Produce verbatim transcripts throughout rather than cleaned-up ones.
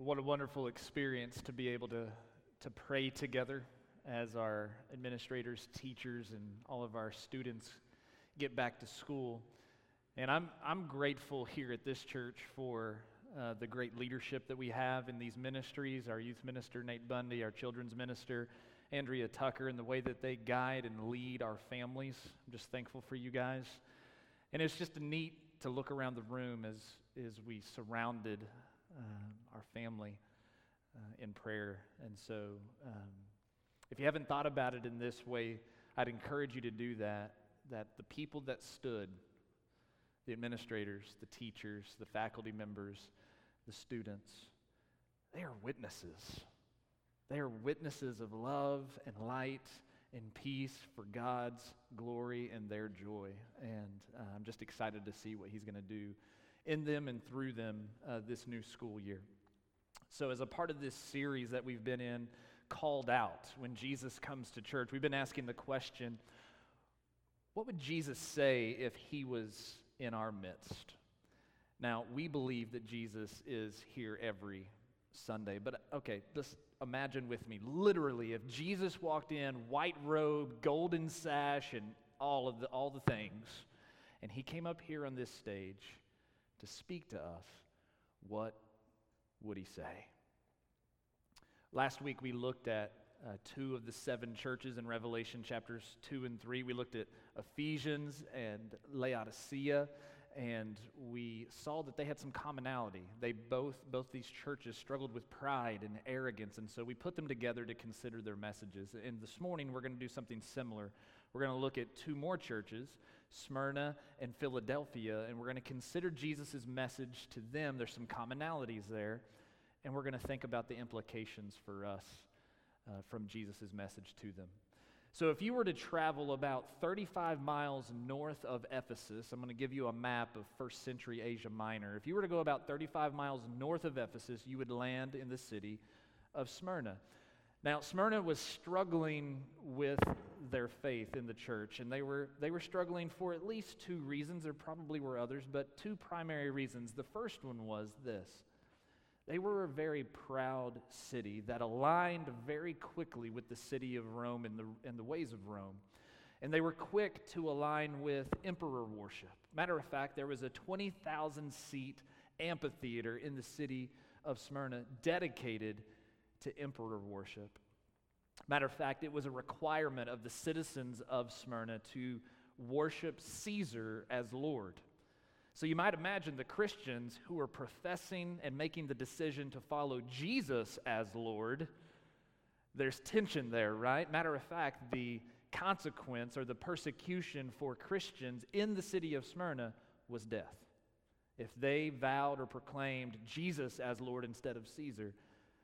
What a wonderful experience to be able to, to pray together as our administrators, teachers, and all of our students get back to school. And I'm I'm grateful here at this church for uh, the great leadership that we have in these ministries, our youth minister, Nate Bundy, our children's minister, Andrea Tucker, and the way that they guide and lead our families. I'm just thankful for you guys. And it's just neat to look around the room as, as we surrounded uh, our family uh, in prayer. And so um, if you haven't thought about it in this way, I'd encourage you to do that, that the people that stood, the administrators, the teachers, the faculty members, the students, they are witnesses. They are witnesses of love and light and peace for God's glory and their joy. And uh, I'm just excited to see what He's going to do in them and through them uh, this new school year. So as a part of this series that we've been in, Called Out, when Jesus comes to church, we've been asking the question, what would Jesus say if He was in our midst? Now, we believe that Jesus is here every Sunday, but okay, just imagine with me, literally, if Jesus walked in, white robe, golden sash, and all of the all the things, and He came up here on this stage to speak to us, what would He say? Last week we looked at uh, two of the seven churches in Revelation chapters two and three. We looked at Ephesians and Laodicea, and we saw that they had some commonality. They both, both these churches struggled with pride and arrogance, and so we put them together to consider their messages. And this morning we're going to do something similar. We're going to look at two more churches, Smyrna and Philadelphia, and we're going to consider Jesus' message to them. There's some commonalities there, and we're going to think about the implications for us uh, from Jesus' message to them. So if you were to travel about thirty-five miles north of Ephesus, I'm going to give you a map of first century Asia Minor. If you were to go about thirty-five miles north of Ephesus, you would land in the city of Smyrna. Now, Smyrna was struggling with their faith in the church, and they were they were struggling for at least two reasons. There probably were others, but two primary reasons. The first one was this. They were a very proud city that aligned very quickly with the city of Rome and the, and the ways of Rome. And they were quick to align with emperor worship. Matter of fact, there was a twenty thousand seat amphitheater in the city of Smyrna dedicated to emperor worship. Matter of fact, it was a requirement of the citizens of Smyrna to worship Caesar as Lord. So you might imagine the Christians who are professing and making the decision to follow Jesus as Lord, there's tension there, right? Matter of fact, the consequence or the persecution for Christians in the city of Smyrna was death. If they vowed or proclaimed Jesus as Lord instead of Caesar,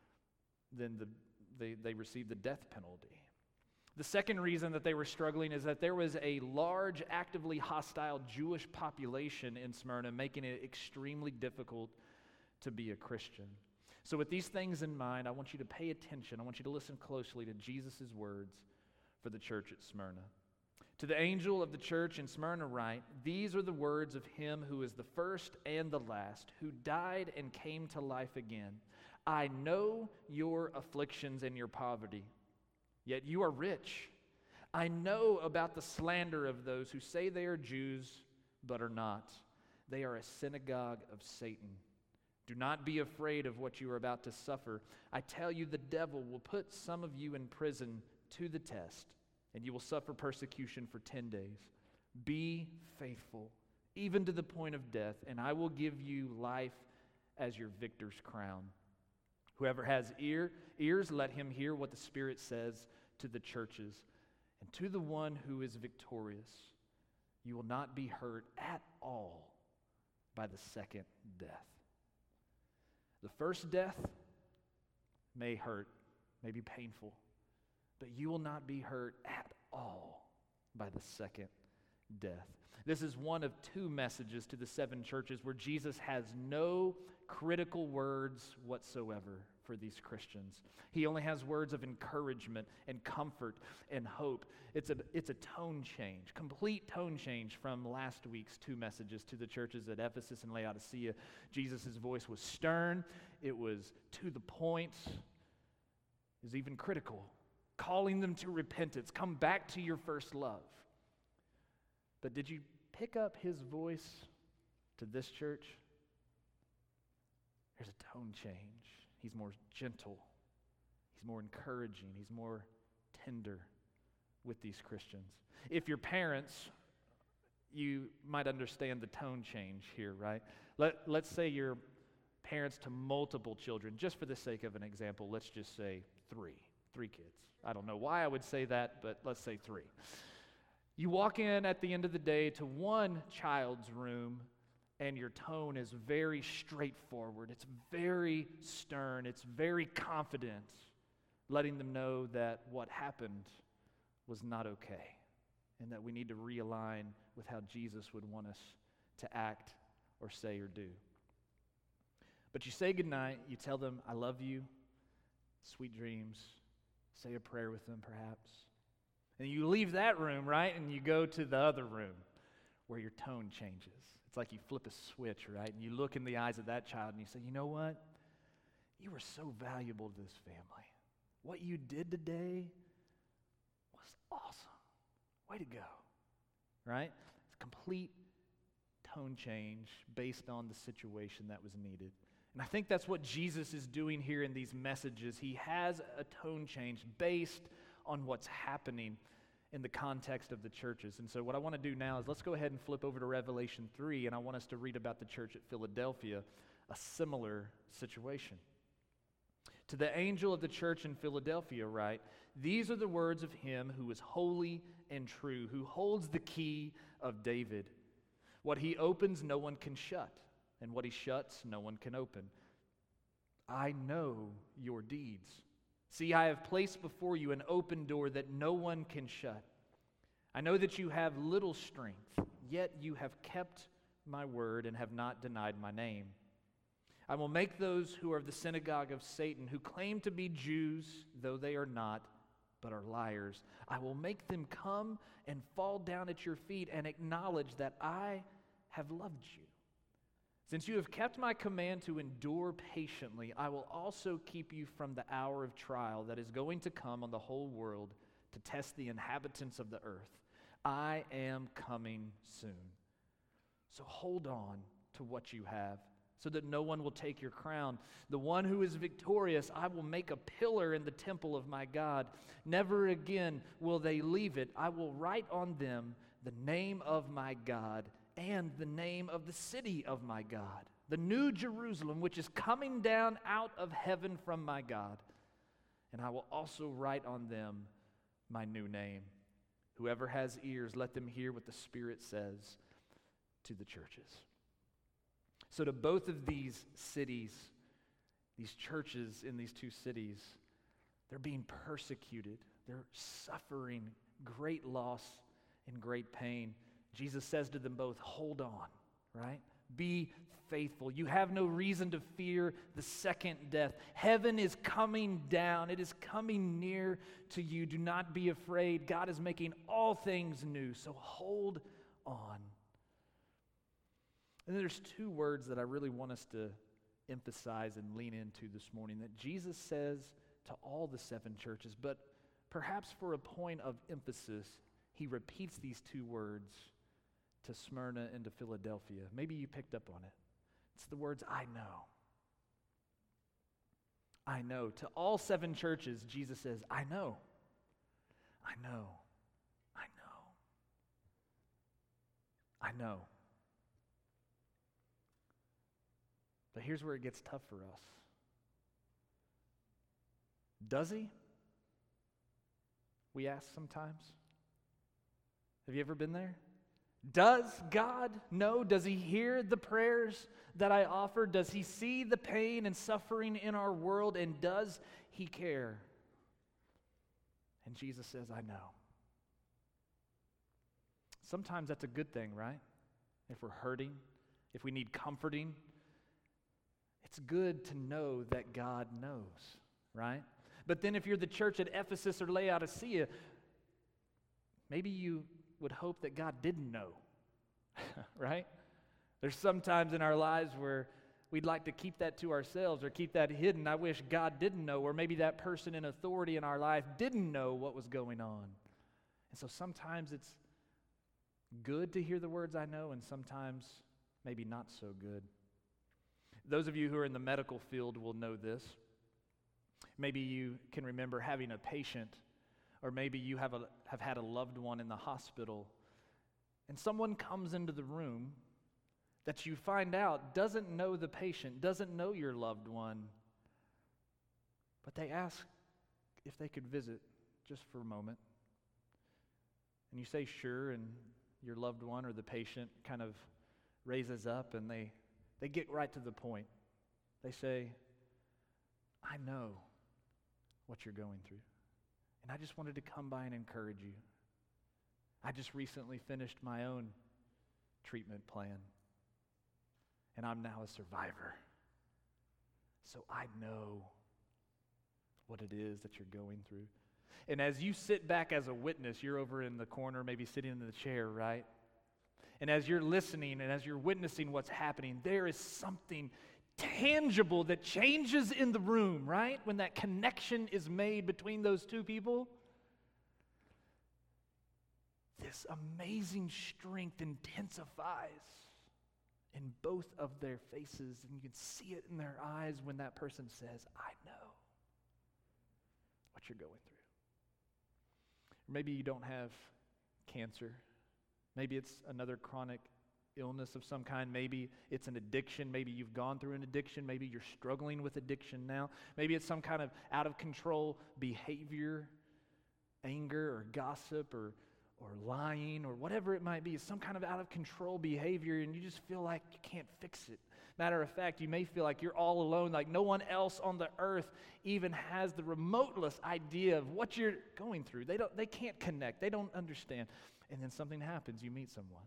then the, they, they received the death penalty. The second reason that they were struggling is that there was a large, actively hostile Jewish population in Smyrna, making it extremely difficult to be a Christian. So with these things in mind, I want you to pay attention. I want you to listen closely to Jesus' words for the church at Smyrna. To the angel of the church in Smyrna write, "These are the words of Him who is the first and the last, who died and came to life again. I know your afflictions and your poverty, yet you are rich. I know about the slander of those who say they are Jews, but are not. They are a synagogue of Satan. Do not be afraid of what you are about to suffer. I tell you, the devil will put some of you in prison to the test, and you will suffer persecution for ten days. Be faithful, even to the point of death, and I will give you life as your victor's crown. Whoever has ear, ears, let him hear what the Spirit says to the churches. And to the one who is victorious, you will not be hurt at all by the second death." The first death may hurt, may be painful, but you will not be hurt at all by the second death. This is one of two messages to the seven churches where Jesus has no critical words whatsoever for these Christians. He only has words of encouragement and comfort and hope. It's a, it's a tone change, complete tone change from last week's two messages to the churches at Ephesus and Laodicea. Jesus' voice was stern. It was to the point. It was even critical, calling them to repentance. Come back to your first love. But did you pick up his voice to this church? There's a tone change. He's more gentle. He's more encouraging. He's more tender with these Christians. If you're parents, you might understand the tone change here, right? Let, let's say you're parents to multiple children. Just for the sake of an example, let's just say three. Three kids. I don't know why I would say that, but let's say three. You walk in at the end of the day to one child's room, and your tone is very straightforward. It's very stern. It's very confident, letting them know that what happened was not okay and that we need to realign with how Jesus would want us to act or say or do. But you say goodnight. You tell them, I love you, sweet dreams. Say a prayer with them, perhaps. And you leave that room, right, and you go to the other room where your tone changes. It's like you flip a switch, right? And you look in the eyes of that child and you say, you know what? You were so valuable to this family. What you did today was awesome. Way to go, right? It's a complete tone change based on the situation that was needed. And I think that's what Jesus is doing here in these messages. He has a tone change based on what's happening in the context of the churches. And so what I want to do now is let's go ahead and flip over to Revelation three, and I want us to read about the church at Philadelphia, a similar situation. To the angel of the church in Philadelphia write, these are the words of him who is holy and true, who holds the key of David. What he opens, no one can shut, and what he shuts, no one can open. I know your deeds. See, I have placed before you an open door that no one can shut. I know that you have little strength, yet you have kept my word and have not denied my name. I will make those who are of the synagogue of Satan, who claim to be Jews, though they are not, but are liars. I will make them come and fall down at your feet and acknowledge that I have loved you. Since you have kept my command to endure patiently, I will also keep you from the hour of trial that is going to come on the whole world to test the inhabitants of the earth. I am coming soon. So hold on to what you have, so that no one will take your crown. The one who is victorious, I will make a pillar in the temple of my God. Never again will they leave it. I will write on them the name of my God and the name of the city of my God, the new Jerusalem, which is coming down out of heaven from my God. And I will also write on them my new name. Whoever has ears, let them hear what the Spirit says to the churches. So to both of these cities, these churches in these two cities, they're being persecuted. They're suffering great loss and great pain. Jesus says to them both, hold on, right? Be faithful. You have no reason to fear the second death. Heaven is coming down. It is coming near to you. Do not be afraid. God is making all things new, so hold on. And then there's two words that I really want us to emphasize and lean into this morning that Jesus says to all the seven churches, but perhaps for a point of emphasis, he repeats these two words to Smyrna and to Philadelphia. Maybe you picked up on it. It's the words, I know. I know. To all seven churches, Jesus says, I know. I know. I know. I know. But here's where it gets tough for us. Does he? We ask sometimes. Have you ever been there? Does God know? Does he hear the prayers that I offer? Does he see the pain and suffering in our world? And does he care? And Jesus says, I know. Sometimes that's a good thing, right? If we're hurting, if we need comforting, It's good to know that God knows, right? But then if you're the church at Ephesus or Laodicea, maybe you would hope that God didn't know, right? There's some times in our lives where we'd like to keep that to ourselves or keep that hidden. I wish God didn't know, or maybe that person in authority in our life didn't know what was going on. And so sometimes it's good to hear the words I know, and sometimes maybe not so good. Those of you who are in the medical field will know this. Maybe you can remember having a patient, or maybe you have, a, have had a loved one in the hospital, and someone comes into the room that you find out doesn't know the patient, doesn't know your loved one, but they ask if they could visit just for a moment. And you say sure, and your loved one or the patient kind of raises up, and they, they get right to the point. They say, I know what you're going through, and I just wanted to come by and encourage you. I just recently finished my own treatment plan, and I'm now a survivor. So I know what it is that you're going through. And as you sit back as a witness, you're over in the corner, maybe sitting in the chair, right? And as you're listening and as you're witnessing what's happening, there is something tangible that changes in the room, right? When that connection is made between those two people, this amazing strength intensifies in both of their faces, and you can see it in their eyes when that person says, I know what you're going through. Or maybe you don't have cancer. Maybe it's another chronic illness of some kind. Maybe it's an addiction. Maybe you've gone through an addiction. Maybe you're struggling with addiction now. Maybe it's some kind of out of control behavior, anger or gossip or or lying or whatever it might be. It's some kind of out of control behavior, and you just feel like you can't fix it. Matter of fact, you may feel like you're all alone, like no one else on the earth even has the remotest idea of what you're going through. They don't, they can't connect. They don't understand. And then something happens. You meet someone.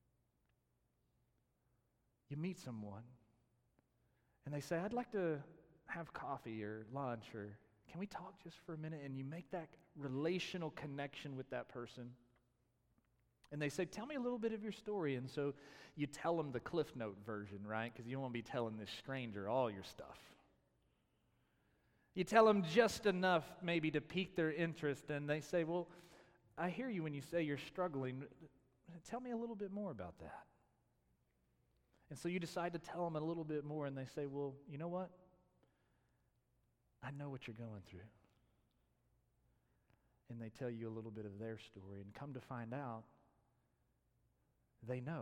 You meet someone, and they say, I'd like to have coffee or lunch, or can we talk just for a minute? And you make that relational connection with that person. And they say, tell me a little bit of your story. And so you tell them the Cliff Note version, right? Because you don't want to be telling this stranger all your stuff. You tell them just enough maybe to pique their interest, and they say, well, I hear you when you say you're struggling. Tell me a little bit more about that. And so you decide to tell them a little bit more, and they say, well, you know what? I know what you're going through. And they tell you a little bit of their story, and come to find out, they know.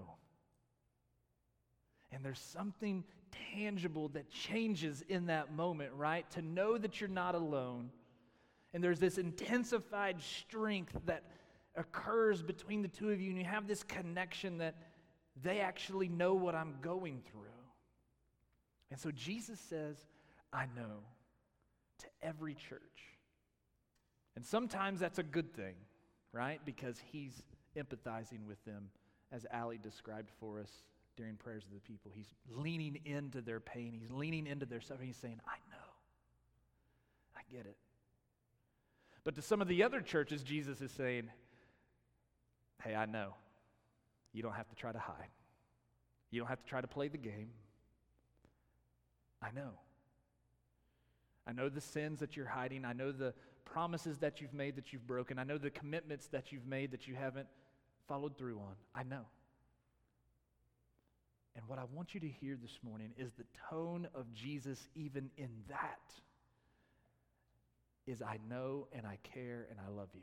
And there's something tangible that changes in that moment, right? To know that you're not alone. And there's this intensified strength that occurs between the two of you, and you have this connection that they actually know what I'm going through. And so Jesus says, I know, to every church. And sometimes that's a good thing, right? Because he's empathizing with them, as Allie described for us during prayers of the people. He's leaning into their pain. He's leaning into their suffering. He's saying, I know. I get it. But to some of the other churches, Jesus is saying, hey, I know. You don't have to try to hide. You don't have to try to play the game. I know. I know the sins that you're hiding. I know the promises that you've made that you've broken. I know the commitments that you've made that you haven't followed through on. I know. And what I want you to hear this morning is the tone of Jesus even in that is I know and I care and I love you.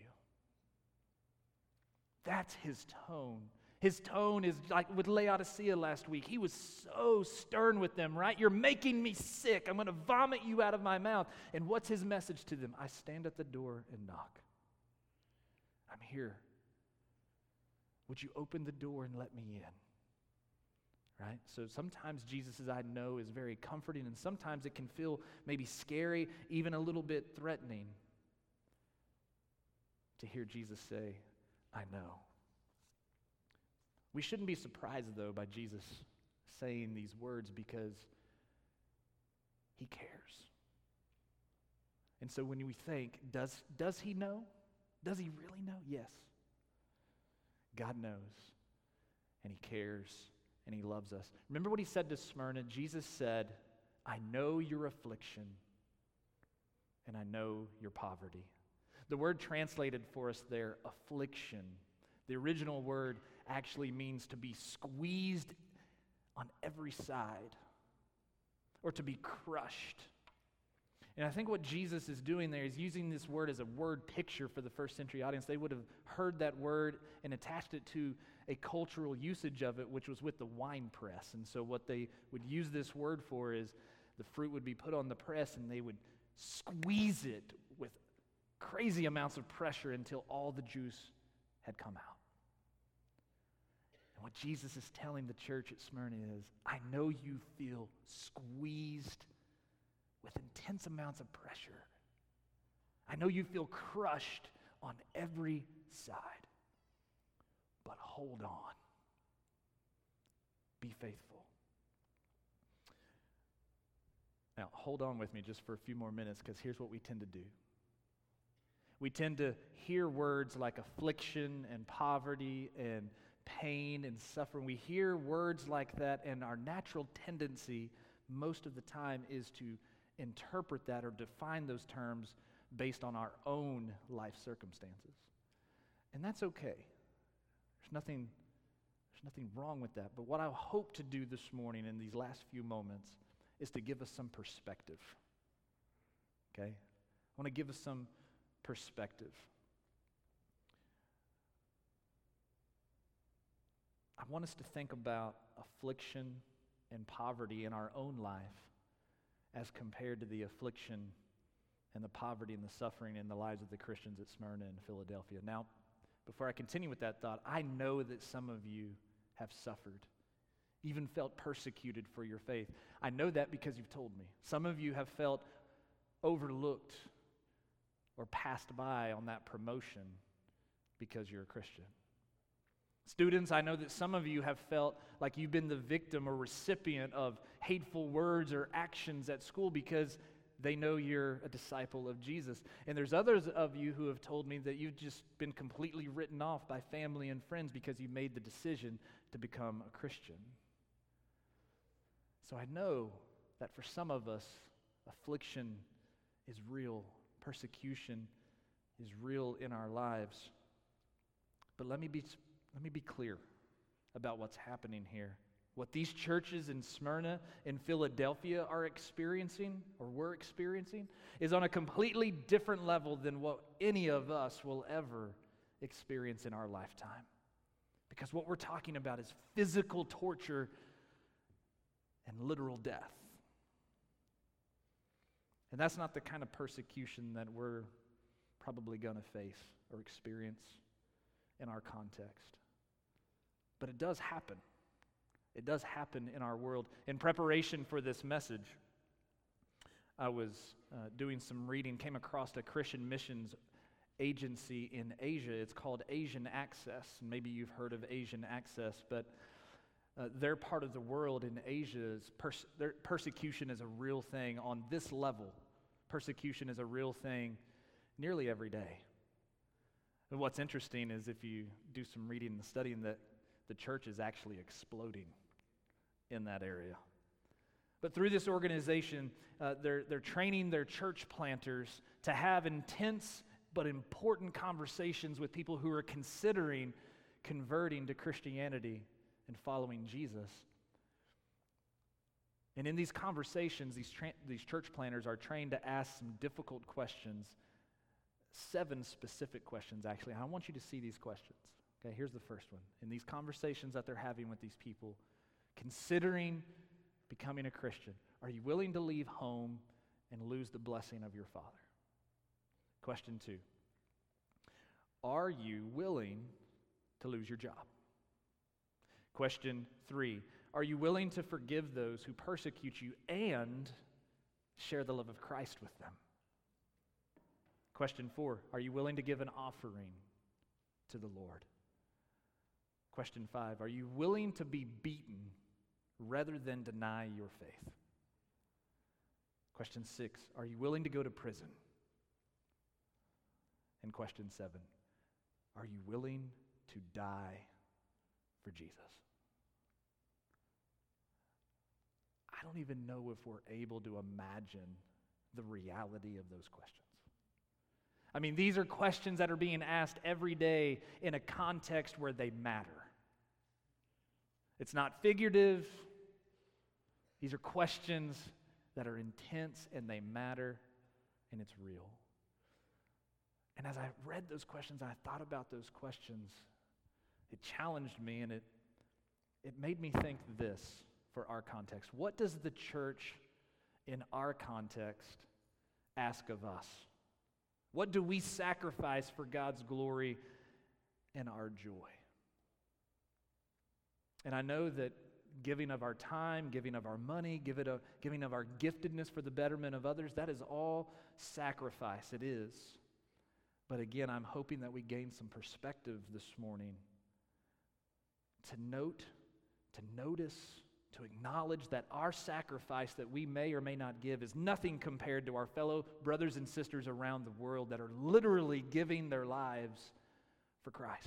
That's his tone. His tone is like with Laodicea last week. He was so stern with them, right? You're making me sick. I'm going to vomit you out of my mouth. And what's his message to them? I stand at the door and knock. I'm here. Would you open the door and let me in? Right? So sometimes Jesus' I know is very comforting, and sometimes it can feel maybe scary, even a little bit threatening to hear Jesus say, I know. We shouldn't be surprised, though, by Jesus saying these words, because And so when we think, does, does he know? Does he really know? Yes. God knows, and he cares, and he loves us. Remember what he said to Smyrna? Jesus said, I know your affliction, and I know your poverty. The word translated for us there, affliction, the original word actually means to be squeezed on every side, or to be crushed. And I think what Jesus is doing there is using this word as a word picture for the first century audience. They would have heard that word and attached it to a cultural usage of it, which was with the wine press. And so what they would use this word for is the fruit would be put on the press and they would squeeze it with crazy amounts of pressure until all the juice had come out. And what Jesus is telling the church at Smyrna is, I know you feel squeezed with intense amounts of pressure. I know you feel crushed on every side. But hold on. Be faithful. Now, hold on with me just for a few more minutes, because here's what we tend to do. We tend to hear words like affliction and poverty and pain and suffering. We hear words like that, and our natural tendency most of the time is to interpret that or define those terms based on our own life circumstances. And that's okay. There's nothing, there's nothing wrong with that. But what I hope to do this morning in these last few moments is to give us some perspective. Okay? I want to give us some perspective. I want us to think about affliction and poverty in our own life as compared to the affliction and the poverty and the suffering in the lives of the Christians at Smyrna and Philadelphia. Now, before I continue with that thought, I know that some of you have suffered, even felt persecuted for your faith. I know that because you've told me. Some of you have felt overlooked or passed by on that promotion because you're a Christian. Students, I know that some of you have felt like you've been the victim or recipient of hateful words or actions at school because they know you're a disciple of Jesus. And there's others of you who have told me that you've just been completely written off by family and friends because you made the decision to become a Christian. So I know that for some of us, affliction is real. Persecution is real in our lives. But let me be Let me be clear about what's happening here. What these churches in Smyrna and Philadelphia are experiencing, or were experiencing, is on a completely different level than what any of us will ever experience in our lifetime. Because what we're talking about is physical torture and literal death. And that's not the kind of persecution that we're probably going to face or experience in our context. But it does happen. It does happen in our world. In preparation for this message, I was uh, doing some reading, came across a Christian missions agency in Asia. It's called Asian Access. Maybe you've heard of Asian Access, but uh, their part of the world in Asia, is pers- their persecution is a real thing on this level. Persecution is a real thing nearly every day. And what's interesting is if you do some reading and studying, that the church is actually exploding in that area. But through this organization, uh, they're, they're training their church planters to have intense but important conversations with people who are considering converting to Christianity and following Jesus. And in these conversations, these, tra- these church planters are trained to ask some difficult questions, seven specific questions actually. And I want you to see these questions. Okay, here's the first one. In these conversations that they're having with these people, considering becoming a Christian, are you willing to leave home and lose the blessing of your Father? Question two, are you willing to lose your job? Question three, are you willing to forgive those who persecute you and share the love of Christ with them? Question four, are you willing to give an offering to the Lord? Question five, are you willing to be beaten rather than deny your faith? Question six, are you willing to go to prison And question seven, are you willing to die for Jesus? I don't even know if we're able to imagine the reality of those questions. I mean, these are questions that are being asked every day in a context where they matter. It's not figurative. These are questions that are intense and they matter and it's real. And as I read those questions, I thought about those questions. It challenged me and it, it made me think this for our context. What does the church in our context ask of us? What do we sacrifice for God's glory and our joy? And I know that giving of our time, giving of our money, give it a, giving of our giftedness for the betterment of others, that is all sacrifice. It is. But again, I'm hoping that we gain some perspective this morning to note, to notice, to acknowledge that our sacrifice that we may or may not give is nothing compared to our fellow brothers and sisters around the world that are literally giving their lives for Christ.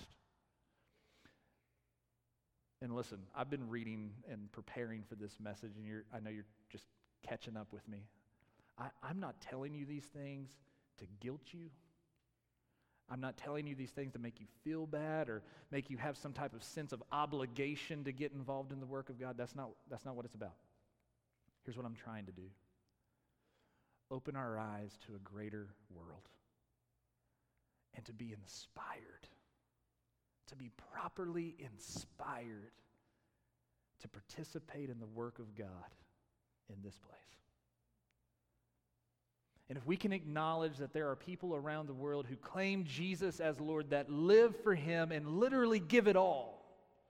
And listen, I've been reading and preparing for this message, and you're, I know you're just catching up with me. I, I'm not telling you these things to guilt you. I'm not telling you these things to make you feel bad or make you have some type of sense of obligation to get involved in the work of God. That's not, that's not what it's about. Here's what I'm trying to do. Open our eyes to a greater world and to be inspired, to be properly inspired to participate in the work of God in this place. And if we can acknowledge that there are people around the world who claim Jesus as Lord, that live for Him and literally give it all,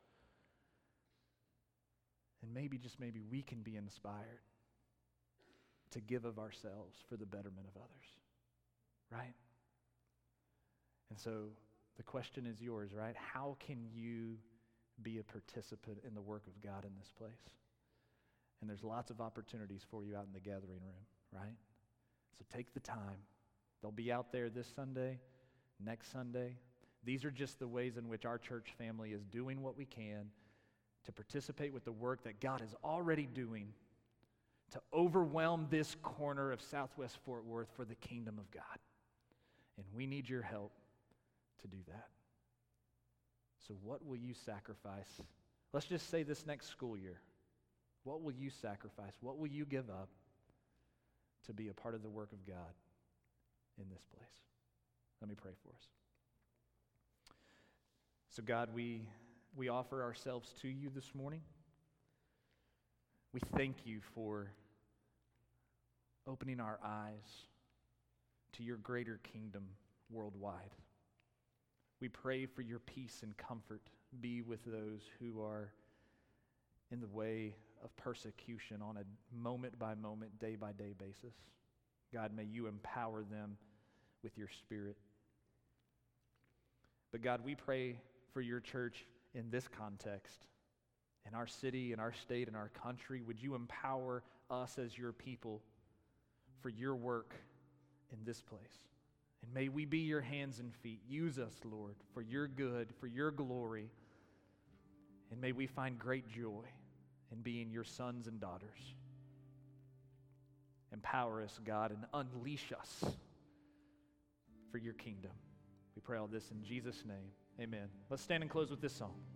and maybe, just maybe, we can be inspired to give of ourselves for the betterment of others, right? And so the question is yours, right? How can you be a participant in the work of God in this place? And there's lots of opportunities for you out in the gathering room, right? So take the time. They'll be out there this Sunday, next Sunday. These are just the ways in which our church family is doing what we can to participate with the work that God is already doing to overwhelm this corner of Southwest Fort Worth for the kingdom of God. And we need your help to do that. So what will you sacrifice? Let's just say this next school year. What will you sacrifice? What will you give up to be a part of the work of God in this place? Let me pray for us. So God, we, we offer ourselves to you this morning. We thank you for opening our eyes to your greater kingdom worldwide. We pray for your peace and comfort be with those who are in the way of persecution on a moment-by-moment, day-by-day basis. God, may you empower them with your Spirit. But God, we pray for your church in this context, in our city, in our state, in our country. Would you empower us as your people for your work in this place? And may we be your hands and feet. Use us, Lord, for your good, for your glory. And may we find great joy in being your sons and daughters. Empower us, God, and unleash us for your kingdom. We pray all this in Jesus' name. Amen. Let's stand and close with this song.